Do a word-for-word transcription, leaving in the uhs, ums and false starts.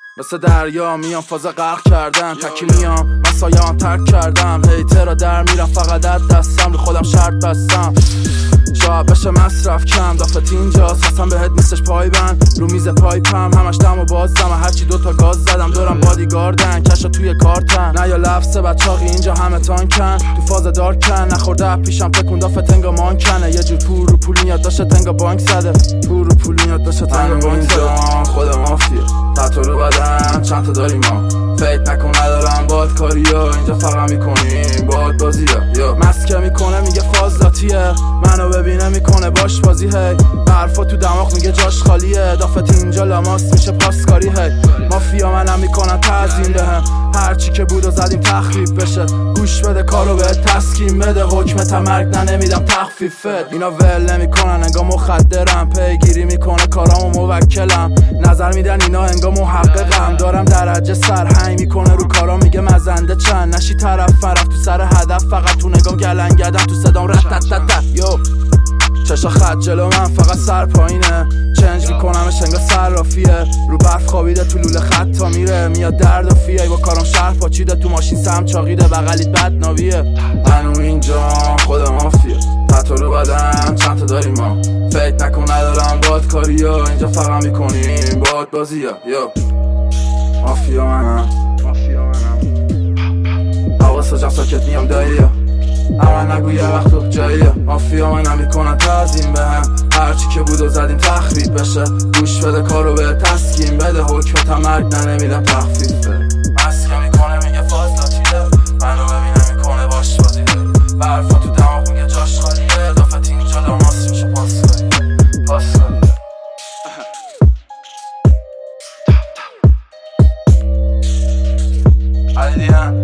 مثل دریا میام فاز غرق کردن، تکی میام مسایان ترک کردم، هیتر را در میرم فقط از دستم، رو خودم شرط بستم شاید بشه مصرف کم، دافت اینجاست حسن بهت نیستش پای بند، رو میز پایپم همش دم و بازم، هرچی دوتا گاز زدم دورم بادیگاردن، کشا توی کارتن نه یا لفظه بچاقی اینجا همه تانکن، تو فاز دارکن نخورده پیشم تکون دافت انگا مانکنه، یه جور پور رو پولین یاد داشته تنگا بانک زده، پور رو پولین یاد داشته تنگا بانک زده. خود مافیه تطور رو بدن چند تا داریم ما، فکر نکن ندارم باد کاریا، اینجا فقط میکنیم باد بازی ها، یا مسکه میکنه میگه فاز ذاتیه، منو ببینه میکنه باش بازی، هی حرفا تو دماغ میگه جاش خالیه، دافت اینجا لاماس میشه پاسکاری، هی مافیا منم میکنن تعظیم بهم، هرچی که بود و زدیم تخریب بشه، گوش بده کارو به تسکیم بده، حکمت مرگ نه نمیدم تخفیفت، اینا ول نمیکنن انگا مخدرم، پیگیری میکنه کارامو موکلم، نظر میدن اینا انگا محققم، دارم درجه سرهنگ میکنه رو کارا میگه مزنده چند، نشی طرف فرف تو سر هدف، فقط تو نگام گلنگدم تو صدام رتتتت، یو چشا خط جلو من فقط سر پایینه، چنج میکنمش انگا صرافیه، رو برف خوابیده تو لوله خط تا میره، میاد درد و فیه با کارم شهر پاچیده، تو ماشین سم چاقیده بغلیت بد ناویه، منو اینجا خود مافیه تطور رو بدن چند تا داریم ما، فکر نکن ندارم باد کاریا، اینجا فقط میکنیم باد بازی ها، یو مافیا منم مافیا منم حواس جمع ساکت میام داییه، اما نگو یه وقت تو جاییه، مافیا منم میکنن تعظیم بهم، هرچی که بود و زدیم تخریب بشه، گوش بده کارو به تسکیم بده، حکمت مرگ نه نمیدم تخفیفه، مسکه میکنه میگه فاز لاتیده، منو ببینه میکنه باش بازی، برفا تو دماغ میگه جاش خالیه، دافت اینجا لاماس میشه پاسکاری پاسکاری علی دیدن